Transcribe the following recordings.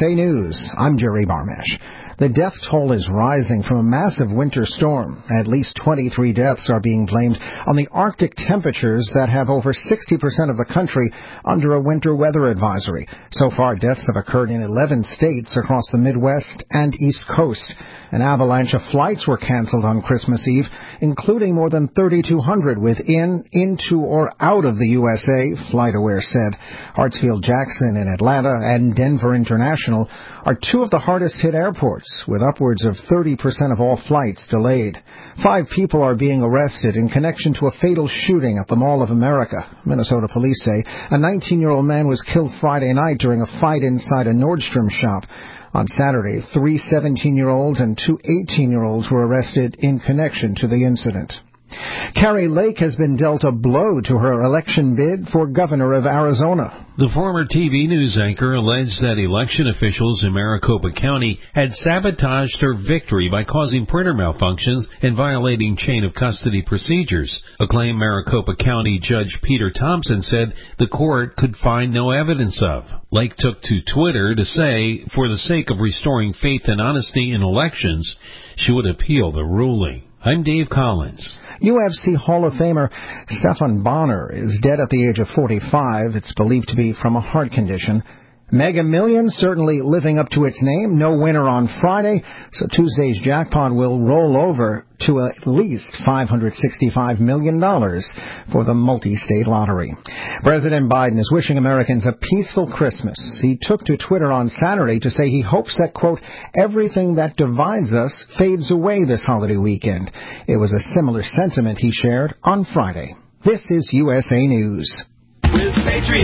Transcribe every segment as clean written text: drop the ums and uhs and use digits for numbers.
USA News. I'm Jerry Barmash. The death toll is rising from a massive winter storm. At least 23 deaths are being blamed on the Arctic temperatures that have over 60% of the country under a winter weather advisory. So far, deaths have occurred in 11 states across the Midwest and East Coast. An avalanche of flights were canceled on Christmas Eve, including more than 3,200 within, into, or out of the USA, FlightAware said. Hartsfield-Jackson in Atlanta and Denver International are two of the hardest-hit airports, with upwards of 30% of all flights delayed. 5 people are being arrested in connection to a fatal shooting at the Mall of America. Minnesota police say a 19-year-old man was killed Friday night during a fight inside a Nordstrom shop. On Saturday, 3 17-year-olds and 2 18-year-olds were arrested in connection to the incident. Kari Lake has been dealt a blow to her election bid for governor of Arizona. The former TV news anchor alleged that election officials in Maricopa County had sabotaged her victory by causing printer malfunctions and violating chain of custody procedures. Acclaimed Maricopa County Judge Peter Thompson said the court could find no evidence of. Lake took to Twitter to say, for the sake of restoring faith and honesty in elections, she would appeal the ruling. I'm Dave Collins. UFC Hall of Famer Stephan Bonner is dead at the age of 45. It's believed to be from a heart condition. Mega Millions certainly living up to its name. No winner on Friday, so Tuesday's jackpot will roll over to at least $565 million for the multi-state lottery. President Biden is wishing Americans a peaceful Christmas. He took to Twitter on Saturday to say he hopes that, quote, everything that divides us fades away this holiday weekend. It was a similar sentiment he shared on Friday. This is USA News. With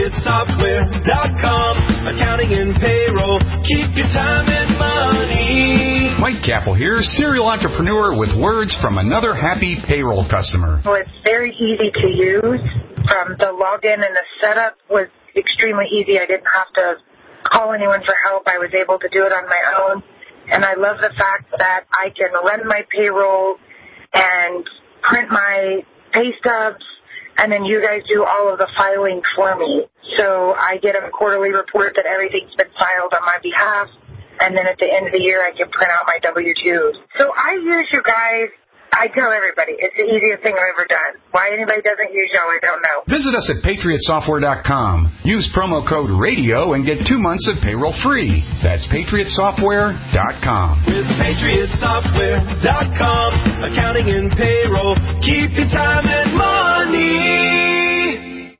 PatriotSoftware.com, accounting and payroll, keep your time and money. Mike Capel here, serial entrepreneur with words from another happy payroll customer. Well, it's very easy to use. The login and the setup was extremely easy. I didn't have to call anyone for help. I was able to do it on my own. And I love the fact that I can run my payroll and print my pay stubs, and then you guys do all of the filing for me. So I get a quarterly report that everything's been filed on my behalf, and then at the end of the year I can print out my W-2s. So I use you guys. I tell everybody, it's the easiest thing I've ever done. Why anybody doesn't use y'all, I don't know. Visit us at PatriotSoftware.com. Use promo code RADIO and get 2 months of payroll free. That's PatriotSoftware.com. With PatriotSoftware.com, accounting and payroll, keep your time and money.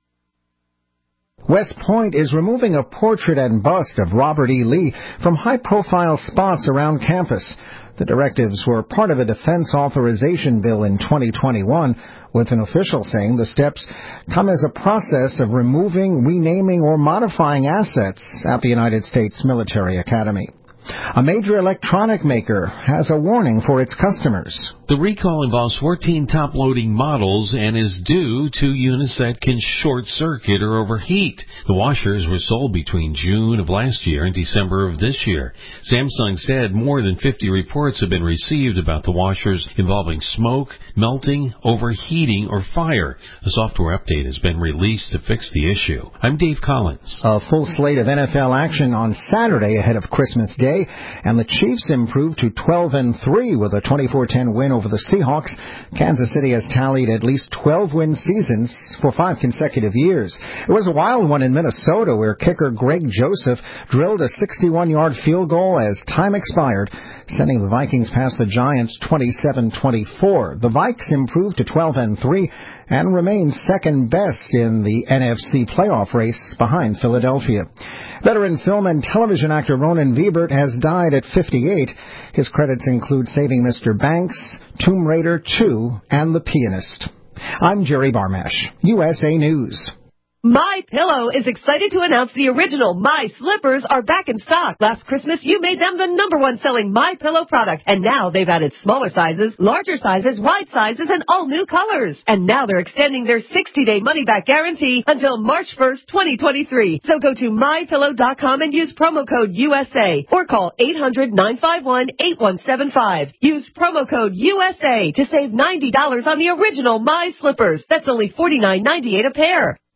West Point is removing a portrait and bust of Robert E. Lee from high-profile spots around campus. The directives were part of a defense authorization bill in 2021, with an official saying the steps come as a process of removing, renaming, or modifying assets at the United States Military Academy. A major electronic maker has a warning for its customers. The recall involves 14 top-loading models and is due to units that can short-circuit or overheat. The washers were sold between June of last year and December of this year. Samsung said more than 50 reports have been received about the washers involving smoke, melting, overheating, or fire. A software update has been released to fix the issue. I'm Dave Collins. A full slate of NFL action on Saturday ahead of Christmas Day, and the Chiefs improved to 12-3 with a 24-10 win over the Seahawks. Kansas City has tallied at least 12 win seasons for 5 consecutive years. It was a wild one in Minnesota where kicker Greg Joseph drilled a 61-yard field goal as time expired, sending the Vikings past the Giants 27-24. The Vikes improved to 12-3 and remain second best in the NFC playoff race behind Philadelphia. Veteran film and television actor Ronan Viebert has died at 58. His credits include Saving Mr. Banks, Tomb Raider 2, and The Pianist. I'm Jerry Barmash, USA News. My Pillow is excited to announce the original My Slippers are back in stock. Last Christmas, you made them the #1 selling My Pillow product, and now they've added smaller sizes, larger sizes, wide sizes, and all new colors. And now they're extending their 60-day money-back guarantee until March 1st, 2023. So go to MyPillow.com and use promo code USA or call 800-951-8175. Use promo code USA to save $90 on the original My Slippers. That's only $49.98 a pair.